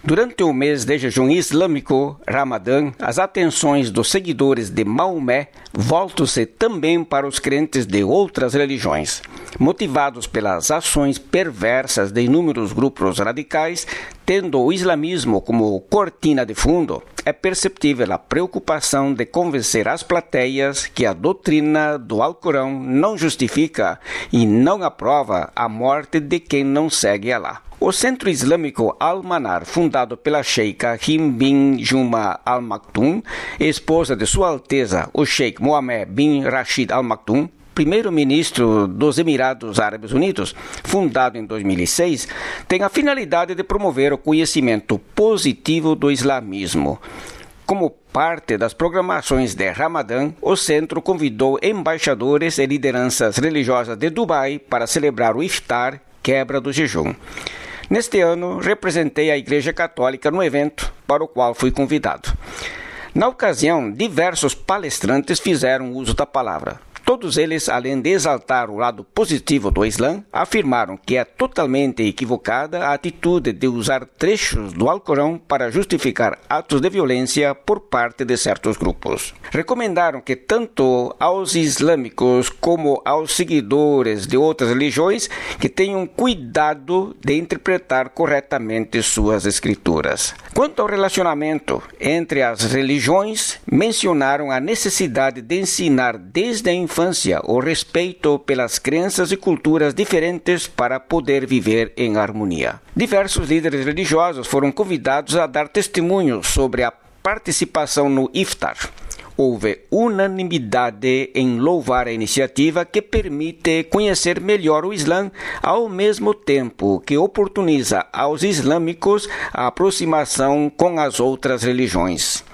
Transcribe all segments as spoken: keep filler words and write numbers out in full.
Durante o mês de jejum islâmico, Ramadã, as atenções dos seguidores de Maomé voltam-se também para os crentes de outras religiões. Motivados pelas ações perversas de inúmeros grupos radicais, tendo o islamismo como cortina de fundo, é perceptível a preocupação de convencer as plateias que a doutrina do Alcorão não justifica e não aprova a morte de quem não segue Alá. O Centro Islâmico Al-Manar, fundado pela Sheikha Him bin Juma Al Maktoum, esposa de Sua Alteza, o Sheikh Mohammed bin Rashid Al Maktoum, primeiro-ministro dos Emirados Árabes Unidos, fundado em dois mil e seis, tem a finalidade de promover o conhecimento positivo do islamismo. Como parte das programações de Ramadã, o centro convidou embaixadores e lideranças religiosas de Dubai para celebrar o iftar, quebra do jejum. Neste ano, representei a Igreja Católica no evento para o qual fui convidado. Na ocasião, diversos palestrantes fizeram uso da palavra. Todos eles, além de exaltar o lado positivo do Islã, afirmaram que é totalmente equivocada a atitude de usar trechos do Alcorão para justificar atos de violência por parte de certos grupos. Recomendaram que tanto aos islâmicos como aos seguidores de outras religiões que tenham cuidado de interpretar corretamente suas escrituras. Quanto ao relacionamento entre as religiões, mencionaram a necessidade de ensinar desde a infância o respeito pelas crenças e culturas diferentes para poder viver em harmonia. Diversos líderes religiosos foram convidados a dar testemunhos sobre a participação no iftar. Houve unanimidade em louvar a iniciativa que permite conhecer melhor o Islã, ao mesmo tempo que oportuniza aos islâmicos a aproximação com as outras religiões.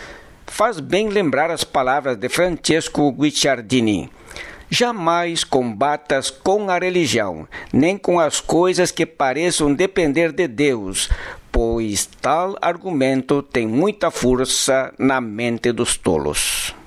Faz bem lembrar as palavras de Francesco Guicciardini: jamais combatas com a religião, nem com as coisas que pareçam depender de Deus, pois tal argumento tem muita força na mente dos tolos.